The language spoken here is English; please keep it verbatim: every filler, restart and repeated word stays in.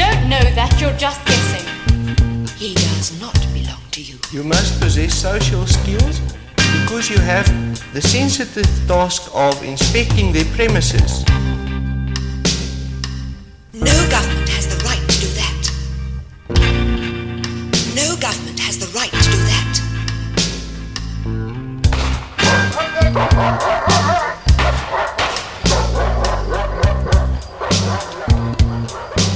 don't know that, you're just guessing. He does not belong to you. You must possess social skills because you have the sensitive task of inspecting their premises.